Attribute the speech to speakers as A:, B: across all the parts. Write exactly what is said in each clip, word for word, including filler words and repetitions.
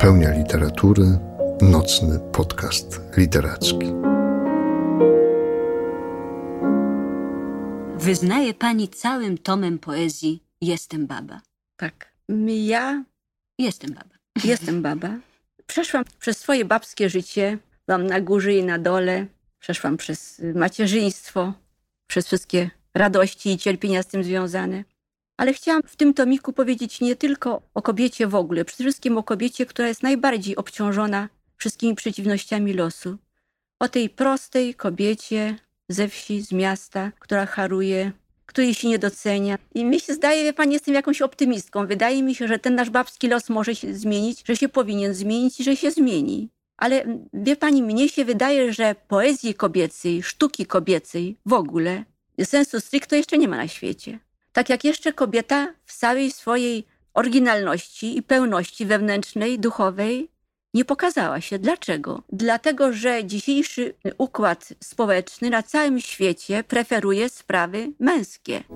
A: Pełnia literatury, nocny podcast literacki.
B: Wyznaje pani całym tomem poezji Jestem baba.
C: Tak. Ja
B: Jestem baba.
C: jestem baba. Przeszłam przez swoje babskie życie. Byłam na górze i na dole. Przeszłam przez macierzyństwo, przez wszystkie radości i cierpienia z tym związane. Ale chciałam w tym tomiku powiedzieć nie tylko o kobiecie w ogóle, przede wszystkim o kobiecie, która jest najbardziej obciążona wszystkimi przeciwnościami losu. O tej prostej kobiecie ze wsi, z miasta, która haruje, której się nie docenia. I mi się zdaje, wie pani, jestem jakąś optymistką. Wydaje mi się, że ten nasz babski los może się zmienić, że się powinien zmienić i że się zmieni. Ale wie pani, mnie się wydaje, że poezji kobiecej, sztuki kobiecej w ogóle sensu stricto jeszcze nie ma na świecie. Tak jak jeszcze kobieta w całej swojej oryginalności i pełności wewnętrznej, duchowej nie pokazała się. Dlaczego? Dlatego, że dzisiejszy układ społeczny na całym świecie preferuje sprawy męskie.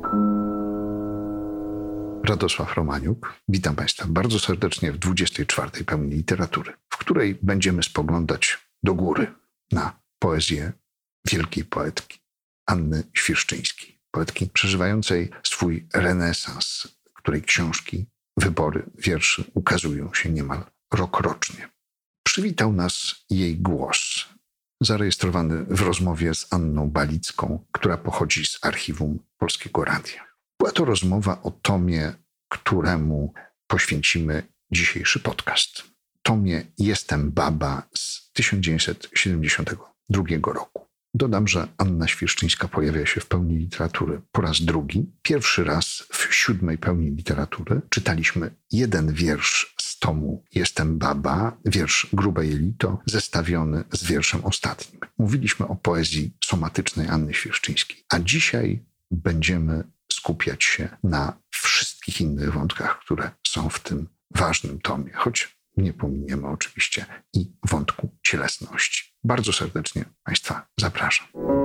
A: Radosław Romaniuk. Witam Państwa bardzo serdecznie w dwudziestej czwartej Pełni Literatury, w której będziemy spoglądać do góry na poezję wielkiej poetki Anny Świerszczyńskiej. Poetki przeżywającej swój renesans, której książki, wybory wierszy ukazują się niemal rokrocznie. Przywitał nas jej głos, zarejestrowany w rozmowie z Anną Balicką, która pochodzi z archiwum Polskiego Radia. Była to rozmowa o tomie, któremu poświęcimy dzisiejszy podcast. Tomie Jestem baba z tysiąc dziewięćset siedemdziesiątego drugiego roku. Dodam, że Anna Świerszczyńska pojawia się w Pełni Literatury po raz drugi. Pierwszy raz w siódmej Pełni Literatury czytaliśmy jeden wiersz z tomu Jestem baba, wiersz Grube jelito, zestawiony z wierszem ostatnim. Mówiliśmy o poezji somatycznej Anny Świerszczyńskiej, a dzisiaj będziemy skupiać się na wszystkich innych wątkach, które są w tym ważnym tomie, choć nie pominiemy oczywiście i wątku cielesności. Bardzo serdecznie Państwa zapraszam.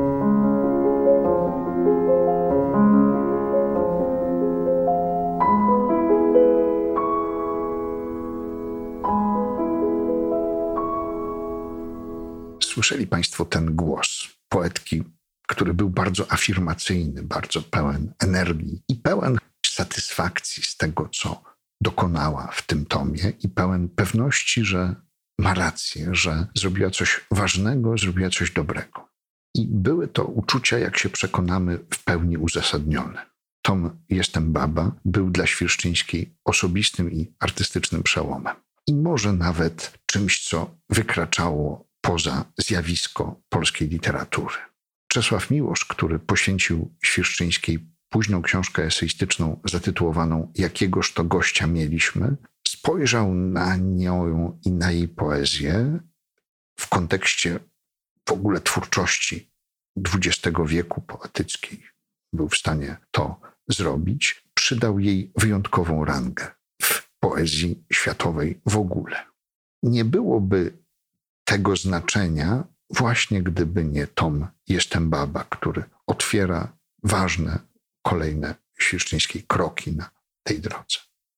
A: Słyszeli Państwo ten głos poetki, który był bardzo afirmacyjny, bardzo pełen energii i pełen satysfakcji z tego, co dokonała w tym tomie i pełen pewności, że ma rację, że zrobiła coś ważnego, zrobiła coś dobrego. I były to uczucia, jak się przekonamy, w pełni uzasadnione. Tom Jestem baba był dla Świerszczyńskiej osobistym i artystycznym przełomem. I może nawet czymś, co wykraczało poza zjawisko polskiej literatury. Czesław Miłosz, który poświęcił Świerszczyńskiej późną książkę eseistyczną zatytułowaną Jakiegoż to gościa mieliśmy, spojrzał na nią i na jej poezję w kontekście w ogóle twórczości dwudziestego wieku poetyckiej. Był w stanie to zrobić. Przydał jej wyjątkową rangę w poezji światowej w ogóle. Nie byłoby tego znaczenia właśnie gdyby nie tom Jestem baba, który otwiera ważne kolejne Świerszczyńskiej kroki na tej drodze.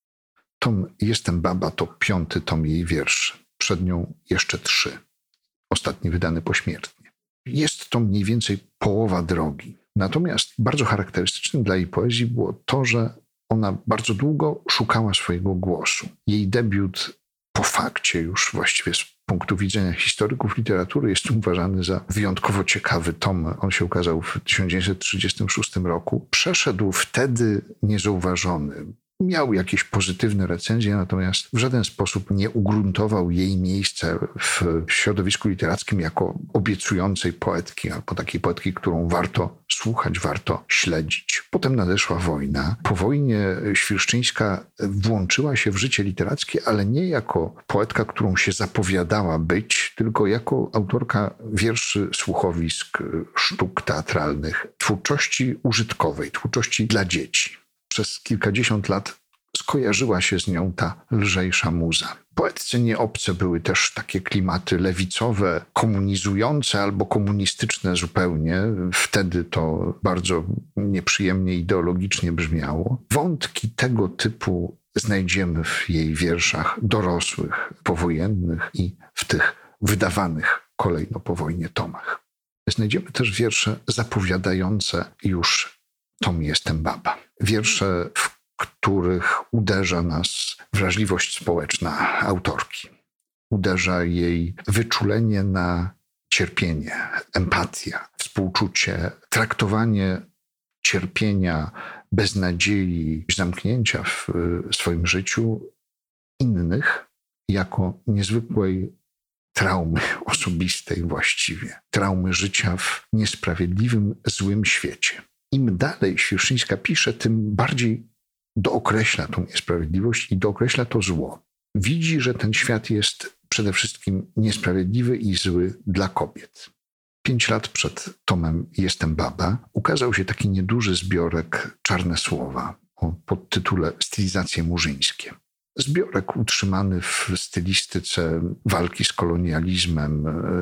A: Tom Jestem baba to piąty tom jej wierszy. Przed nią jeszcze trzy. Ostatni wydany pośmiertnie. Jest to mniej więcej połowa drogi. Natomiast bardzo charakterystycznym dla jej poezji było to, że ona bardzo długo szukała swojego głosu. Jej debiut po fakcie już właściwie z punktu widzenia historyków literatury jest uważany za wyjątkowo ciekawy tom. On się ukazał w tysiąc dziewięćset trzydziestym szóstym roku. Przeszedł wtedy niezauważony. Miał jakieś pozytywne recenzje, natomiast w żaden sposób nie ugruntował jej miejsca w środowisku literackim jako obiecującej poetki, albo takiej poetki, którą warto słuchać, warto śledzić. Potem nadeszła wojna. Po wojnie Świerszczyńska włączyła się w życie literackie, ale nie jako poetka, którą się zapowiadała być, tylko jako autorka wierszy, słuchowisk, sztuk teatralnych, twórczości użytkowej, twórczości dla dzieci. Przez kilkadziesiąt lat skojarzyła się z nią ta lżejsza muza. Poetce nieobce były też takie klimaty lewicowe, komunizujące albo komunistyczne zupełnie. Wtedy to bardzo nieprzyjemnie ideologicznie brzmiało. Wątki tego typu znajdziemy w jej wierszach dorosłych, powojennych i w tych wydawanych kolejno po wojnie tomach. Znajdziemy też wiersze zapowiadające już tom Jestem baba. Wiersze, w których uderza nas wrażliwość społeczna autorki. Uderza jej wyczulenie na cierpienie, empatia, współczucie, traktowanie cierpienia, beznadziei, zamknięcia w swoim życiu innych jako niezwykłej traumy osobistej właściwie. Traumy życia w niesprawiedliwym, złym świecie. Im dalej Świerszczyńska pisze, tym bardziej dookreśla tą niesprawiedliwość i dookreśla to zło. Widzi, że ten świat jest przede wszystkim niesprawiedliwy i zły dla kobiet. Pięć lat przed tomem Jestem baba ukazał się taki nieduży zbiorek Czarne słowa o podtytule Stylizacje murzyńskie. Zbiorek utrzymany w stylistyce walki z kolonializmem,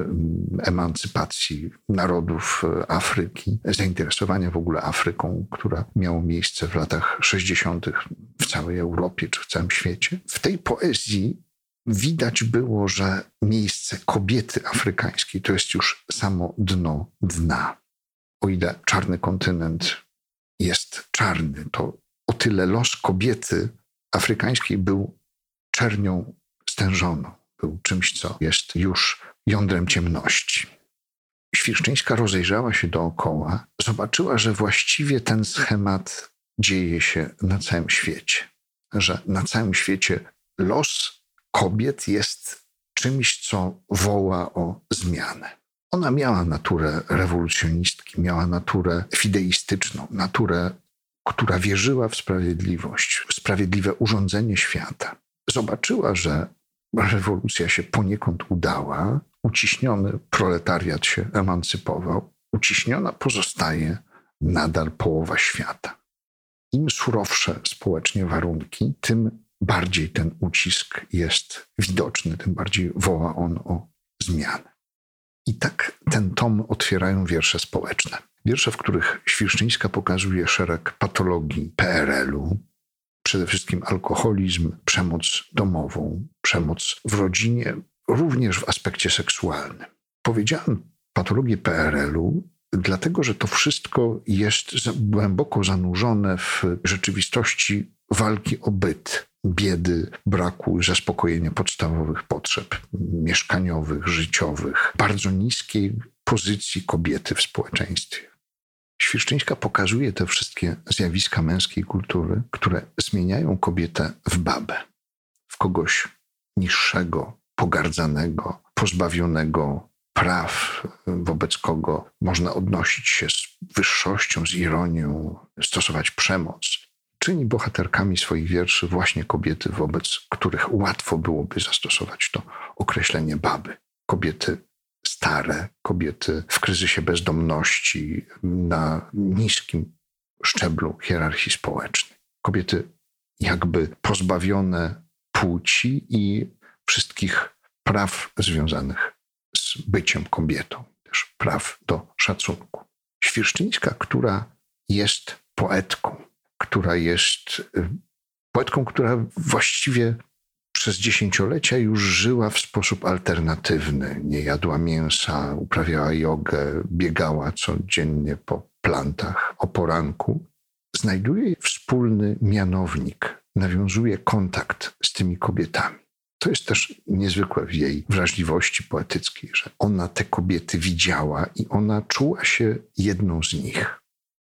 A: emancypacji narodów Afryki, zainteresowania w ogóle Afryką, która miało miejsce w latach sześćdziesiątych w całej Europie czy w całym świecie. W tej poezji widać było, że miejsce kobiety afrykańskiej to jest już samo dno dna. O ile czarny kontynent jest czarny, to o tyle los kobiety afrykańskiej był czernią stężoną, był czymś, co jest już jądrem ciemności. Świerszczyńska rozejrzała się dookoła, zobaczyła, że właściwie ten schemat dzieje się na całym świecie, że na całym świecie los kobiet jest czymś, co woła o zmianę. Ona miała naturę rewolucjonistki, miała naturę fideistyczną, naturę, która wierzyła w sprawiedliwość, w sprawiedliwe urządzenie świata. Zobaczyła, że rewolucja się poniekąd udała, uciśniony proletariat się emancypował, uciśniona pozostaje nadal połowa świata. Im surowsze społecznie warunki, tym bardziej ten ucisk jest widoczny, tym bardziej woła on o zmianę. I tak ten tom otwierają wiersze społeczne. Wiersze, w których Świerszczyńska pokazuje szereg patologii P R L-u, przede wszystkim alkoholizm, przemoc domową, przemoc w rodzinie, również w aspekcie seksualnym. Powiedziałem patologię P R L-u, dlatego że to wszystko jest głęboko zanurzone w rzeczywistości walki o byt, biedy, braku zaspokojenia podstawowych potrzeb mieszkaniowych, życiowych, bardzo niskiej pozycji kobiety w społeczeństwie. Świerszczyńska pokazuje te wszystkie zjawiska męskiej kultury, które zmieniają kobietę w babę, w kogoś niższego, pogardzanego, pozbawionego praw, wobec kogo można odnosić się z wyższością, z ironią, stosować przemoc. Czyni bohaterkami swoich wierszy właśnie kobiety, wobec których łatwo byłoby zastosować to określenie baby. Kobiety stare, kobiety w kryzysie bezdomności, na niskim szczeblu hierarchii społecznej. Kobiety jakby pozbawione płci i wszystkich praw związanych z byciem kobietą, też praw do szacunku. Świerszczyńska, która jest poetką, która jest poetką, która właściwie przez dziesięciolecia już żyła w sposób alternatywny. Nie jadła mięsa, uprawiała jogę, biegała codziennie po plantach o poranku. Znajduje wspólny mianownik, nawiązuje kontakt z tymi kobietami. To jest też niezwykłe w jej wrażliwości poetyckiej, że ona te kobiety widziała i ona czuła się jedną z nich.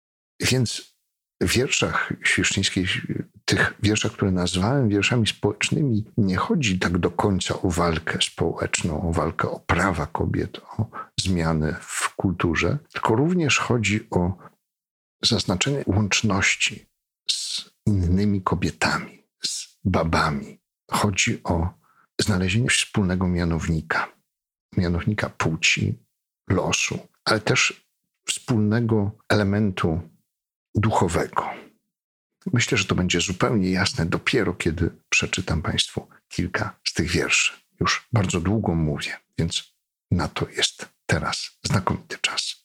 A: Więc w wierszach Świerszczyńskiej, tych wierszach, które nazwałem wierszami społecznymi, nie chodzi tak do końca o walkę społeczną, o walkę o prawa kobiet, o zmiany w kulturze, tylko również chodzi o zaznaczenie łączności z innymi kobietami, z babami. Chodzi o znalezienie wspólnego mianownika, mianownika płci, losu, ale też wspólnego elementu duchowego. Myślę, że to będzie zupełnie jasne dopiero, kiedy przeczytam Państwu kilka z tych wierszy. Już bardzo długo mówię, więc na to jest teraz znakomity czas.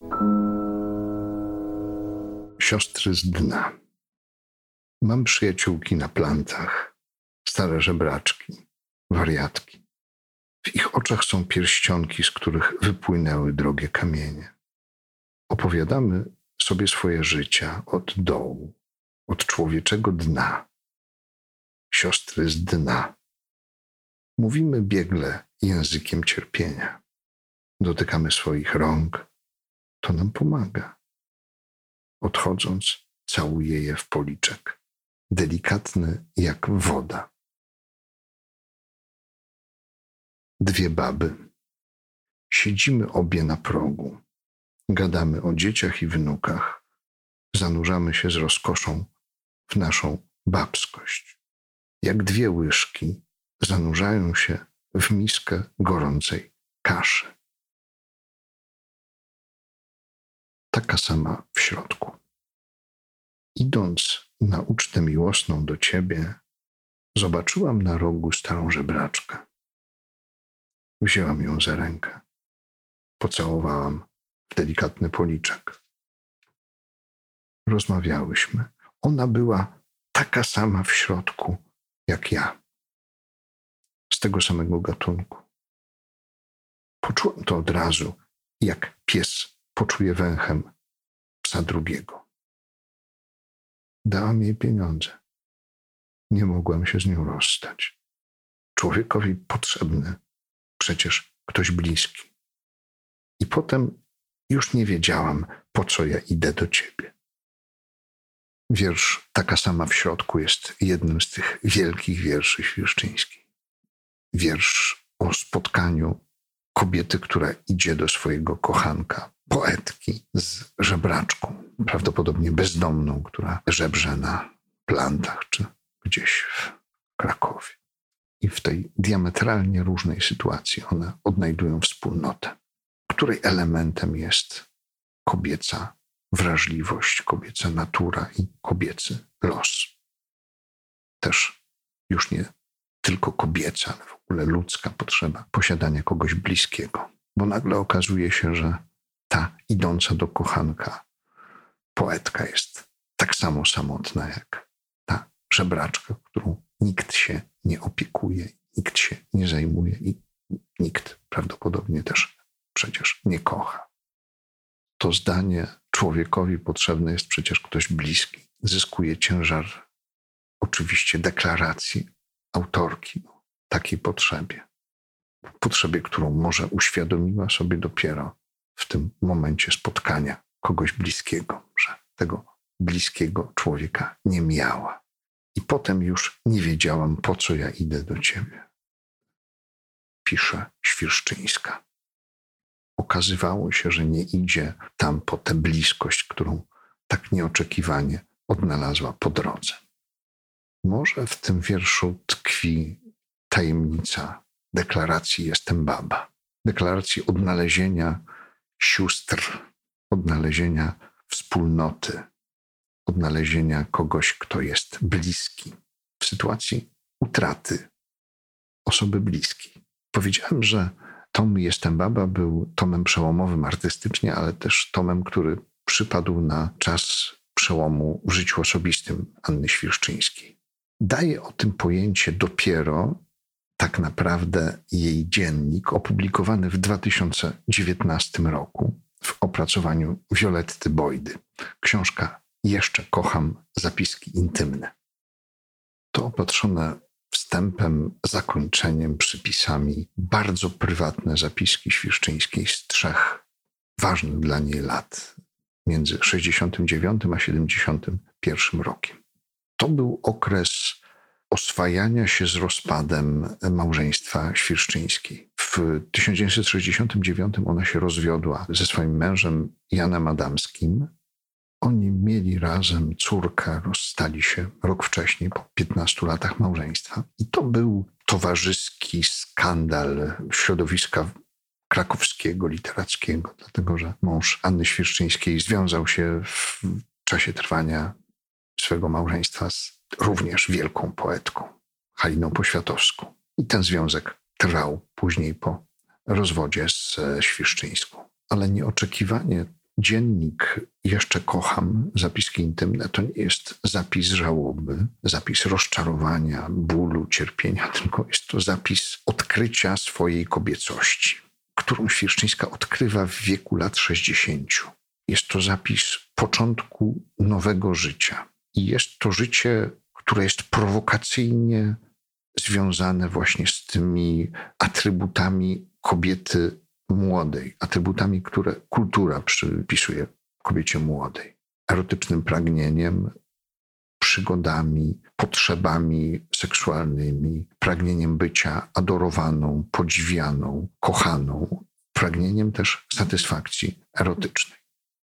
A: Siostry z dna. Mam przyjaciółki na plantach. stare żebraczki, wariatki. W ich oczach są pierścionki, z których wypłynęły drogie kamienie. Opowiadamy sobie swoje życia od dołu, od człowieczego dna, siostry z dna. Mówimy biegle językiem cierpienia. Dotykamy swoich rąk, to nam pomaga. Odchodząc, całuję je w policzek, delikatny jak woda. Dwie baby. Siedzimy obie na progu. Gadamy o dzieciach i wnukach. Zanurzamy się z rozkoszą w naszą babskość. Jak dwie łyżki zanurzają się w miskę gorącej kaszy. Taka sama w środku. Idąc na ucztę miłosną do ciebie, zobaczyłam na rogu starą żebraczkę. Wzięłam ją za rękę. Pocałowałam w delikatny policzek. Rozmawiałyśmy. Ona była taka sama w środku jak ja. Z tego samego gatunku. Poczułam to od razu, jak pies poczuje węchem psa drugiego. Dałam jej pieniądze. Nie mogłam się z nią rozstać. Człowiekowi potrzebny przecież ktoś bliski. I potem już nie wiedziałam, po co ja idę do ciebie. Wiersz Taka sama w środku jest jednym z tych wielkich wierszy świerszczyńskich. Wiersz o spotkaniu kobiety, która idzie do swojego kochanka, poetki z żebraczką, prawdopodobnie bezdomną, która żebrze na plantach czy gdzieś w Krakowie. I w tej diametralnie różnej sytuacji one odnajdują wspólnotę, której elementem jest kobieca wrażliwość, kobieca natura i kobiecy los. Też już nie tylko kobieca, ale w ogóle ludzka potrzeba posiadania kogoś bliskiego. Bo nagle okazuje się, że ta idąca do kochanka poetka jest tak samo samotna jak ta żebraczka, którą nikt się nie opiekuje, nikt się nie zajmuje i nikt prawdopodobnie też przecież nie kocha. To zdanie człowiekowi potrzebny jest przecież ktoś bliski. Zyskuje ciężar oczywiście deklaracji autorki o takiej potrzebie. Potrzebie, którą może uświadomiła sobie dopiero w tym momencie spotkania kogoś bliskiego, że tego bliskiego człowieka nie miała. I potem już nie wiedziałam, po co ja idę do ciebie. Pisze Świerszczyńska. Okazywało się, że nie idzie tam po tę bliskość, którą tak nieoczekiwanie odnalazła po drodze. Może w tym wierszu tkwi tajemnica deklaracji jestem baba. Deklaracji odnalezienia sióstr, odnalezienia wspólnoty, odnalezienia kogoś, kto jest bliski w sytuacji utraty osoby bliskiej. Powiedziałem, że tom Jestem baba był tomem przełomowym artystycznie, ale też tomem, który przypadł na czas przełomu w życiu osobistym Anny Świerszczyńskiej. Daje o tym pojęcie dopiero tak naprawdę jej dziennik opublikowany w dwa tysiące dziewiętnastym roku w opracowaniu Violetty Bojdy. Książka Jeszcze kocham, zapiski intymne. To opatrzone wstępem, zakończeniem, przypisami bardzo prywatne zapiski Świerszczyńskiej z trzech ważnych dla niej lat, między sześćdziesiątym dziewiątym a siedemdziesiątym pierwszym rokiem. To był okres oswajania się z rozpadem małżeństwa Świerszczyńskiej. W tysiąc dziewięćset sześćdziesiątym dziewiątym ona się rozwiodła ze swoim mężem Janem Adamskim. Oni mieli razem córkę, rozstali się rok wcześniej, po piętnastu latach małżeństwa. I to był towarzyski skandal środowiska krakowskiego, literackiego, dlatego że mąż Anny Świerszczyńskiej związał się w czasie trwania swego małżeństwa z również wielką poetką, Haliną Poświatowską. I ten związek trwał później po rozwodzie z Świerszczyńską. Ale nieoczekiwanie dziennik Jeszcze kocham, zapiski intymne, to nie jest zapis żałoby, zapis rozczarowania, bólu, cierpienia, tylko jest to zapis odkrycia swojej kobiecości, którą Świerszczyńska odkrywa w wieku lat sześćdziesięciu. Jest to zapis początku nowego życia. I jest to życie, które jest prowokacyjnie związane właśnie z tymi atrybutami kobiety młodej, atrybutami, które kultura przypisuje kobiecie młodej. Erotycznym pragnieniem, przygodami, potrzebami seksualnymi, pragnieniem bycia adorowaną, podziwianą, kochaną, pragnieniem też satysfakcji erotycznej.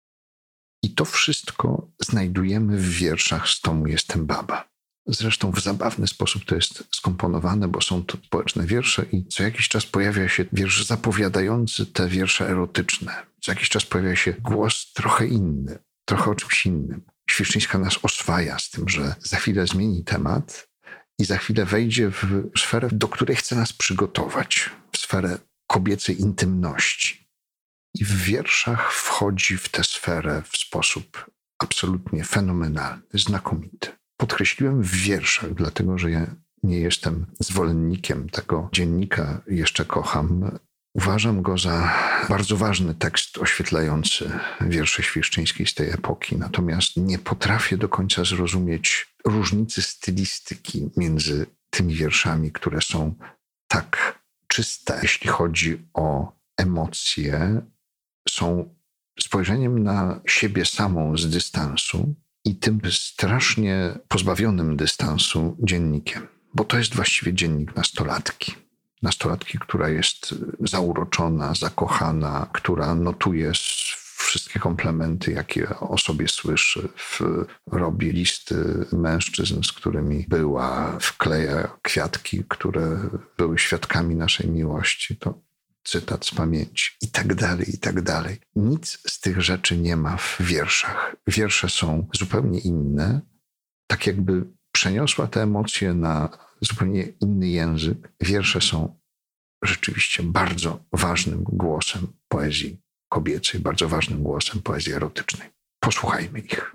A: I to wszystko znajdujemy w wierszach z tomu Jestem baba. Zresztą w zabawny sposób to jest skomponowane, bo są to społeczne wiersze i co jakiś czas pojawia się wiersz zapowiadający te wiersze erotyczne. Co jakiś czas pojawia się głos trochę inny, trochę o czymś innym. Świerszczyńska nas oswaja z tym, że za chwilę zmieni temat i za chwilę wejdzie w sferę, do której chce nas przygotować, w sferę kobiecej intymności. I w wierszach wchodzi w tę sferę w sposób absolutnie fenomenalny, znakomity. Podkreśliłem w wierszach, dlatego że ja nie jestem zwolennikiem tego dziennika Jeszcze kocham. Uważam go za bardzo ważny tekst oświetlający wiersze Świerszczyńskiej z tej epoki. Natomiast nie potrafię do końca zrozumieć różnicy stylistyki między tymi wierszami, które są tak czyste, jeśli chodzi o emocje, są spojrzeniem na siebie samą z dystansu i tym strasznie pozbawionym dystansu dziennikiem. Bo to jest właściwie dziennik nastolatki. Nastolatki, która jest zauroczona, zakochana, która notuje wszystkie komplementy, jakie o sobie słyszy, w, robi listy mężczyzn, z którymi była, wkleja kwiatki, które były świadkami naszej miłości. To cytat z pamięci i tak dalej, i tak dalej. Nic z tych rzeczy nie ma w wierszach. Wiersze są zupełnie inne, tak jakby przeniosła te emocje na zupełnie inny język. Wiersze są rzeczywiście bardzo ważnym głosem poezji kobiecej, bardzo ważnym głosem poezji erotycznej. Posłuchajmy ich.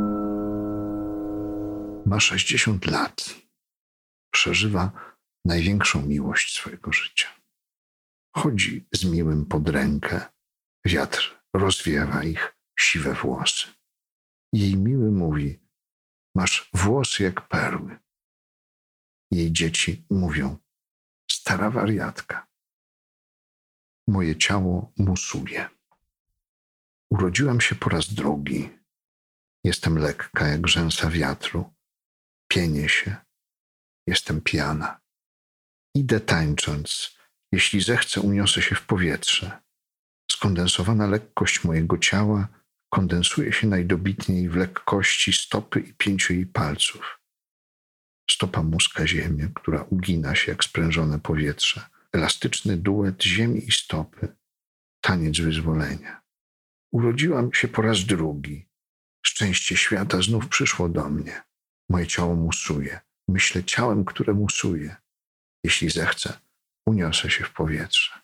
A: Ma sześćdziesiąt lat. Przeżywa największą miłość swojego życia. Chodzi z miłym pod rękę. Wiatr rozwiewa ich siwe włosy. Jej miły mówi: masz włosy jak perły. Jej dzieci mówią: stara wariatka. Moje ciało musuje. Urodziłam się po raz drugi. Jestem lekka jak rzęsa wiatru. Pienię się. Jestem pijana. Idę tańcząc. Jeśli zechcę, uniosę się w powietrze. Skondensowana lekkość mojego ciała kondensuje się najdobitniej w lekkości stopy i pięciu jej palców. Stopa muska ziemię, która ugina się jak sprężone powietrze. Elastyczny duet ziemi i stopy. Taniec wyzwolenia. Urodziłam się po raz drugi. Szczęście świata znów przyszło do mnie. Moje ciało musuje. Myślę ciałem, które musuje. Jeśli zechcę, uniosę się w powietrze.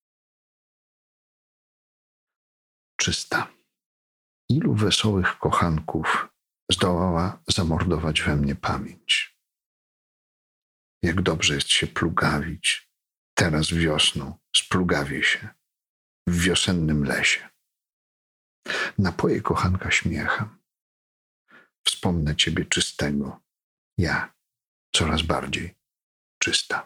A: Czysta. Ilu wesołych kochanków zdołała zamordować we mnie pamięć. Jak dobrze jest się plugawić. Teraz wiosną splugawię się w wiosennym lesie. Napoję kochanka śmiechem. Wspomnę ciebie czystego. Ja coraz bardziej czysta.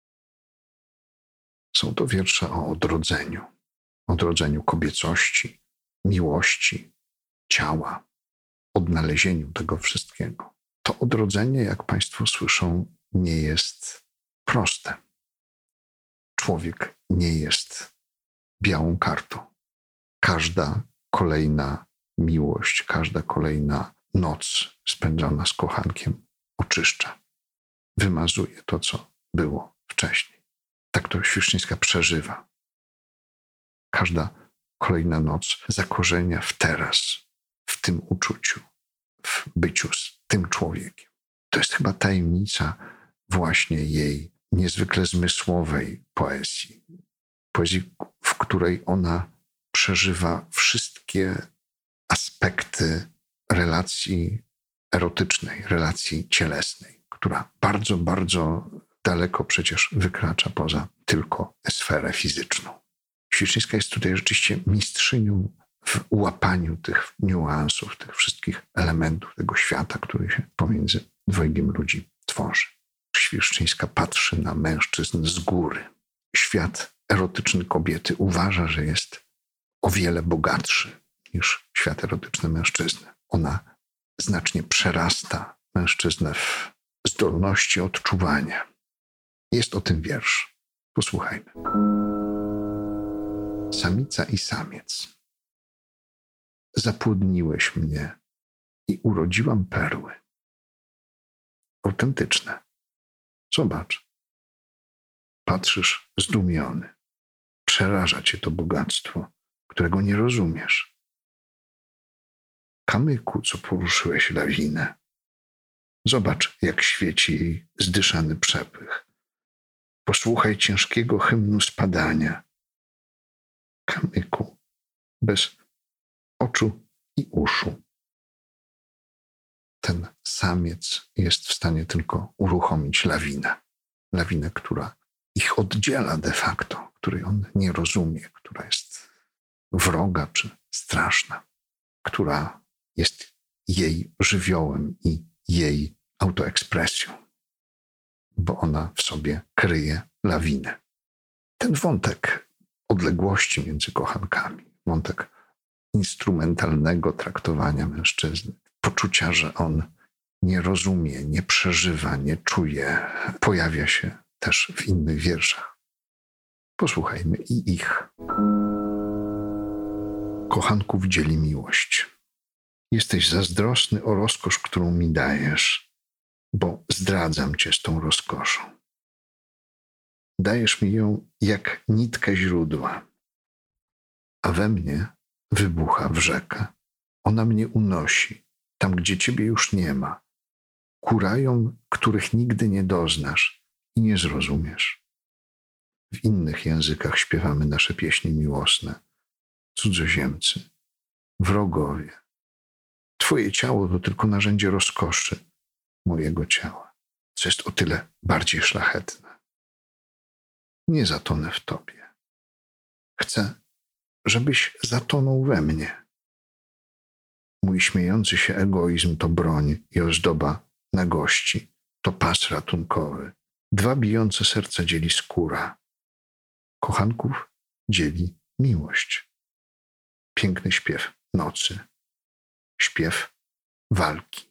A: Są to wiersze o odrodzeniu. Odrodzeniu kobiecości, miłości, ciała, odnalezieniu tego wszystkiego. To odrodzenie, jak państwo słyszą, nie jest proste. Człowiek nie jest białą kartą. Każda kolejna miłość, każda kolejna noc spędzona z kochankiem oczyszcza. Wymazuje to, co było wcześniej. Tak to Świerszczyńska przeżywa. Każda kolejna noc zakorzenia w teraz, w tym uczuciu, w byciu z tym człowiekiem. To jest chyba tajemnica właśnie jej niezwykle zmysłowej poezji. Poezji, w której ona przeżywa wszystkie aspekty relacji erotycznej, relacji cielesnej, która bardzo, bardzo daleko przecież wykracza poza tylko sferę fizyczną. Świerszczyńska jest tutaj rzeczywiście mistrzynią w łapaniu tych niuansów, tych wszystkich elementów tego świata, który się pomiędzy dwojgiem ludzi tworzy. Świerszczyńska patrzy na mężczyzn z góry. Świat erotyczny kobiety uważa, że jest o wiele bogatszy niż świat erotyczny mężczyzny. Ona znacznie przerasta mężczyznę w zdolności odczuwania. Jest o tym wiersz. Posłuchajmy. Samica i samiec. Zapłodniłeś mnie i urodziłam perły. Autentyczne. Zobacz. Patrzysz zdumiony. Przeraża cię to bogactwo, którego nie rozumiesz. Kamyku, co poruszyłeś lawinę. Zobacz, jak świeci jej zdyszany przepych. Posłuchaj ciężkiego hymnu spadania. Kamyku, bez oczu i uszu. Ten samiec jest w stanie tylko uruchomić lawinę. Lawinę, która ich oddziela de facto, której on nie rozumie, która jest wroga czy straszna, która jest jej żywiołem i jej autoekspresją, bo ona w sobie kryje lawinę. Ten wątek odległości między kochankami, wątek instrumentalnego traktowania mężczyzny, poczucia, że on nie rozumie, nie przeżywa, nie czuje, pojawia się też w innych wierszach. Posłuchajmy i ich. Kochanków dzieli miłość. Jesteś zazdrosny o rozkosz, którą mi dajesz, bo zdradzam cię z tą rozkoszą. Dajesz mi ją jak nitkę źródła, a we mnie wybucha w rzekę. Ona mnie unosi, tam gdzie ciebie już nie ma, ku rajom, których nigdy nie doznasz i nie zrozumiesz. W innych językach śpiewamy nasze pieśni miłosne. Cudzoziemcy, wrogowie. Twoje ciało to tylko narzędzie rozkoszy mojego ciała, co jest o tyle bardziej szlachetne. Nie zatonę w tobie. Chcę, żebyś zatonął we mnie. Mój śmiejący się egoizm to broń i ozdoba nagości, to pas ratunkowy. Dwa bijące serca dzieli skóra. Kochanków dzieli miłość. Piękny śpiew nocy. Śpiew walki.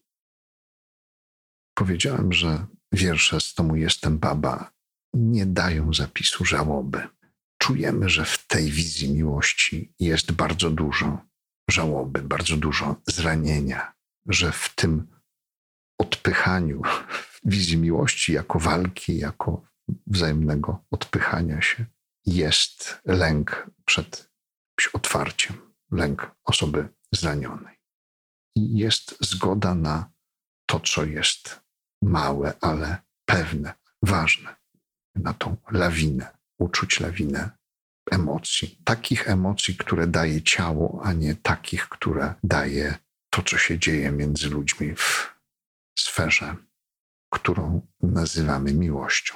A: Powiedziałem, że wiersze z tomu Jestem baba nie dają zapisu żałoby. Czujemy, że w tej wizji miłości jest bardzo dużo żałoby, bardzo dużo zranienia, że w tym odpychaniu, w wizji miłości jako walki, jako wzajemnego odpychania się jest lęk przed otwarciem, lęk osoby zranionej. I jest zgoda na to, co jest małe, ale pewne, ważne, na tą lawinę, uczuć lawinę emocji. Takich emocji, które daje ciało, a nie takich, które daje to, co się dzieje między ludźmi w sferze, którą nazywamy miłością.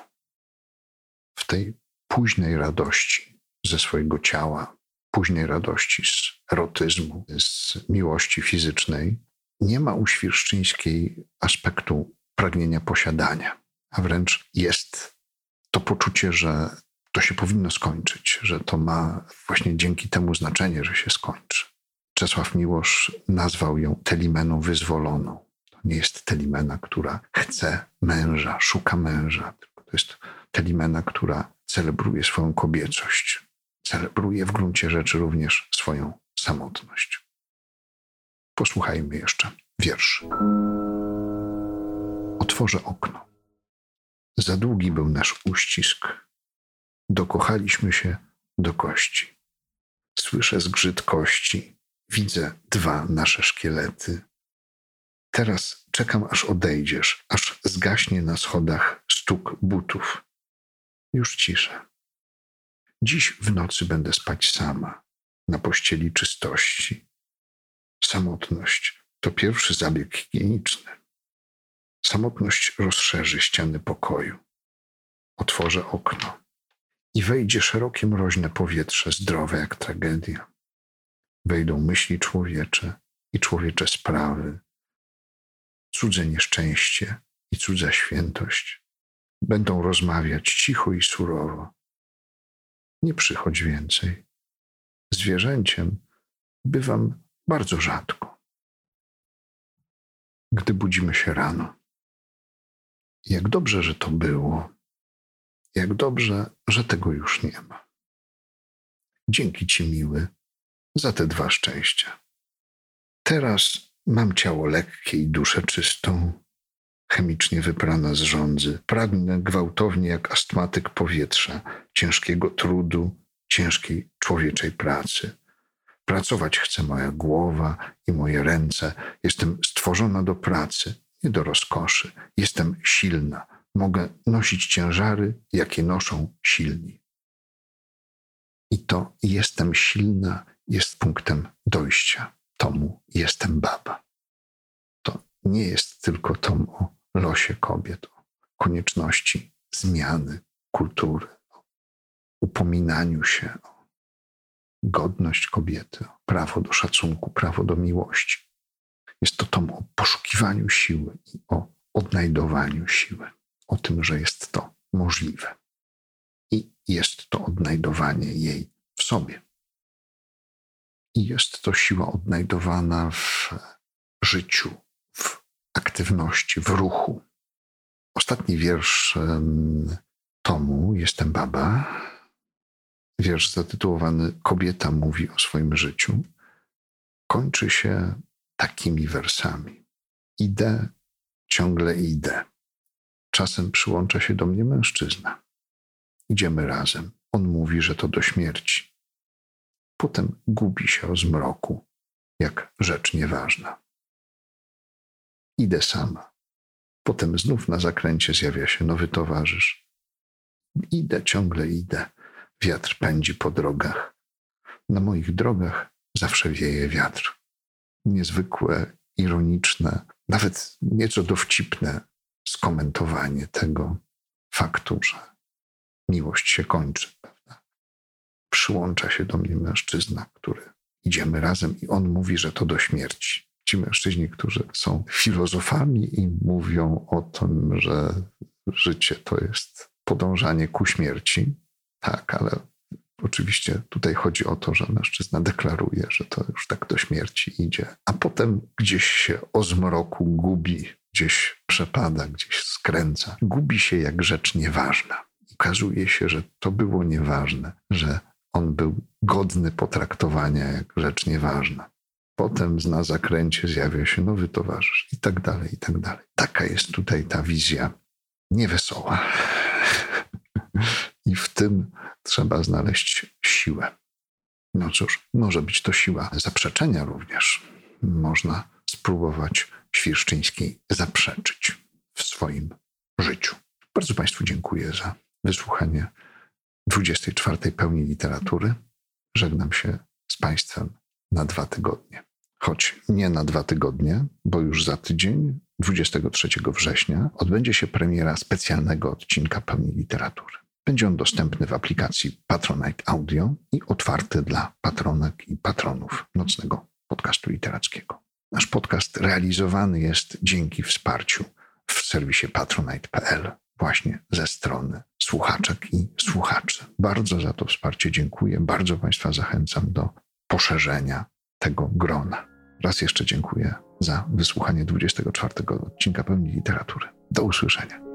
A: W tej późnej radości ze swojego ciała, późnej radości z erotyzmu, z miłości fizycznej, nie ma u Świerszczyńskiej aspektu pragnienia posiadania, a wręcz jest to poczucie, że to się powinno skończyć, że to ma właśnie dzięki temu znaczenie, że się skończy. Czesław Miłosz nazwał ją Telimeną wyzwoloną. To nie jest Telimena, która chce męża, szuka męża, tylko to jest Telimena, która celebruje swoją kobiecość, celebruje w gruncie rzeczy również swoją samotność. Posłuchajmy jeszcze wierszy. Otworzę okno. Za długi był nasz uścisk. Dokochaliśmy się do kości. Słyszę zgrzyt kości. Widzę dwa nasze szkielety. Teraz czekam, aż odejdziesz, aż zgaśnie na schodach stuk butów. Już cisza. Dziś w nocy będę spać sama, na pościeli czystości. Samotność to pierwszy zabieg higieniczny. Samotność rozszerzy ściany pokoju. Otworzę okno i wejdzie szerokie mroźne powietrze, zdrowe jak tragedia. Wejdą myśli człowiecze i człowiecze sprawy, cudze nieszczęście i cudza świętość. Będą rozmawiać cicho i surowo. Nie przychodź więcej. Zwierzęciem bywam bardzo rzadko. Gdy budzimy się rano. Jak dobrze, że to było. Jak dobrze, że tego już nie ma. Dzięki Ci, miły, za te dwa szczęścia. Teraz mam ciało lekkie i duszę czystą, chemicznie wyprana z żądzy. Pragnę gwałtownie jak astmatyk powietrza, ciężkiego trudu, ciężkiej człowieczej pracy. Pracować chce moja głowa i moje ręce. Jestem stworzona do pracy, nie do rozkoszy. Jestem silna. Mogę nosić ciężary, jakie noszą silni. I to jestem silna jest punktem dojścia tomu Jestem baba. To nie jest tylko tom o losie kobiet, o konieczności zmiany kultury, o upominaniu się o godność kobiety, o prawo do szacunku, prawo do miłości. Jest to tom o poszukiwaniu siły i o odnajdowaniu siły, o tym, że jest to możliwe. I jest to odnajdowanie jej w sobie. I jest to siła odnajdowana w życiu, w aktywności, w ruchu. Ostatni wiersz tomu Jestem baba, wiersz zatytułowany Kobieta mówi o swoim życiu, kończy się takimi wersami. Idę, ciągle idę. Czasem przyłącza się do mnie mężczyzna. Idziemy razem. On mówi, że to do śmierci. Potem gubi się o zmroku, jak rzecz nieważna. Idę sama. Potem znów na zakręcie zjawia się nowy towarzysz. Idę, ciągle idę. Wiatr pędzi po drogach. Na moich drogach zawsze wieje wiatr. Niezwykłe, ironiczne, nawet nieco dowcipne skomentowanie tego faktu, że miłość się kończy, prawda? Przyłącza się do mnie mężczyzna, który idziemy razem i on mówi, że to do śmierci. Ci mężczyźni, którzy są filozofami i mówią o tym, że życie to jest podążanie ku śmierci. Tak, ale oczywiście tutaj chodzi o to, że mężczyzna deklaruje, że to już tak do śmierci idzie, a potem gdzieś się o zmroku gubi, gdzieś przepada, gdzieś skręca. Gubi się jak rzecz nieważna. Okazuje się, że to było nieważne, że on był godny potraktowania jak rzecz nieważna. Potem na zakręcie zjawia się nowy towarzysz i tak dalej, i tak dalej. Taka jest tutaj ta wizja niewesoła. I w tym trzeba znaleźć siłę. No cóż, może być to siła zaprzeczenia również. Można spróbować Świerszczyńskiej zaprzeczyć w swoim życiu. Bardzo Państwu dziękuję za wysłuchanie dwudziestej czwartej pełni literatury. Żegnam się z Państwem na dwa tygodnie. Choć nie na dwa tygodnie, bo już za tydzień, dwudziestego trzeciego września, odbędzie się premiera specjalnego odcinka pełni literatury. Będzie on dostępny w aplikacji Patronite Audio i otwarty dla patronek i patronów nocnego podcastu literackiego. Nasz podcast realizowany jest dzięki wsparciu w serwisie patronite kropka p l właśnie ze strony słuchaczek i słuchaczy. Bardzo za to wsparcie dziękuję. Bardzo Państwa zachęcam do poszerzenia tego grona. Raz jeszcze dziękuję za wysłuchanie dwudziestego czwartego odcinka pełni literatury. Do usłyszenia.